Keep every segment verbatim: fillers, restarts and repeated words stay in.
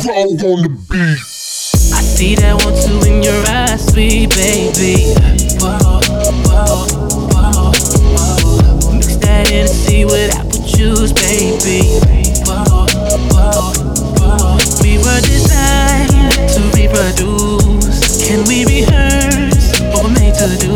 Dog on the beat. I see that one two in your eyes, sweet baby. Whoa, whoa, whoa, whoa. Mix that in and see what apple juice, baby. Whoa, whoa, whoa. We were designed to reproduce. Can we rehearse what we're made to do?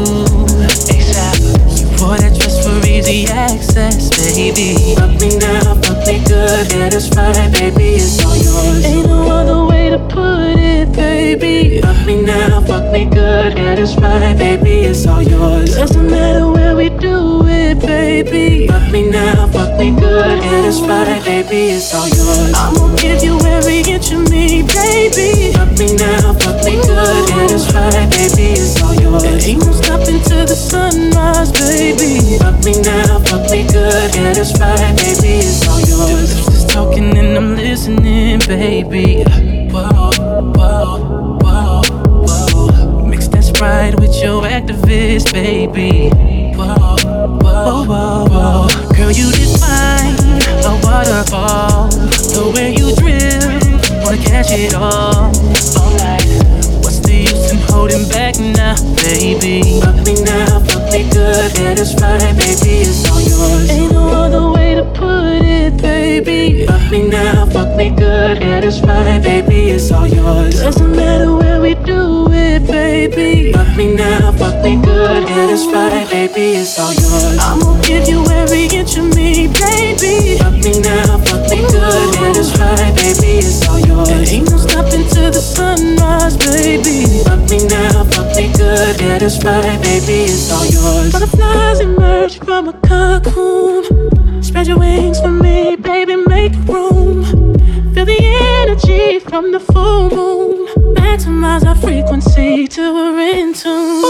ASAP. You wore that dress for easy access, baby. Fuck me now, fuck me good, get us right, baby. It's all yours. Ain't no other way to put it, baby. Fuck me now, fuck me good, get us right, baby. It's all yours. Doesn't matter where we do it, baby. Fuck me now, fuck me good, get us right, baby. It's all yours. I'ma give you every inch of me, baby. Fuck me now, fuck me good, get us right, baby. It's all yours. There ain't no stopping till the sunrise, baby. Fuck me now, fuck me good, get us right, baby. It's all yours. Just talking and I'm listening, baby. Whoa, whoa, whoa, whoa. Mix that Sprite with your activist, baby. Whoa, whoa, whoa, whoa. Girl, you define a waterfall. The way you drill, wanna catch it all. All night. What's the use in holding back now, baby? Fuck me now, fuck me good, get us right, baby. It's all yours. Ain't no other way to put it, baby. Fuck me now, fuck me good, get us right, baby. It's all yours. Doesn't matter where we do it, baby. Fuck me now, fuck me good, get us right, baby. It's all yours. I'ma give you every inch of me, baby. Fuck me now, fuck me good, get us right, baby. It's all yours. There ain't no stopping till the sunrise, baby. Fuck me now, fuck me good, get us right, baby. It's all yours. Butterflies emerge from a cocoon. Spread your wings for me, baby, make room. Feel the energy from the full moon. Maximize our frequency till we're in tune.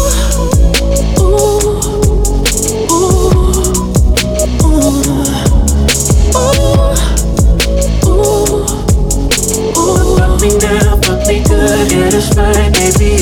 Ooh, ooh, ooh, ooh, ooh, ooh. Fuck me now, fuck me good, get us right, baby.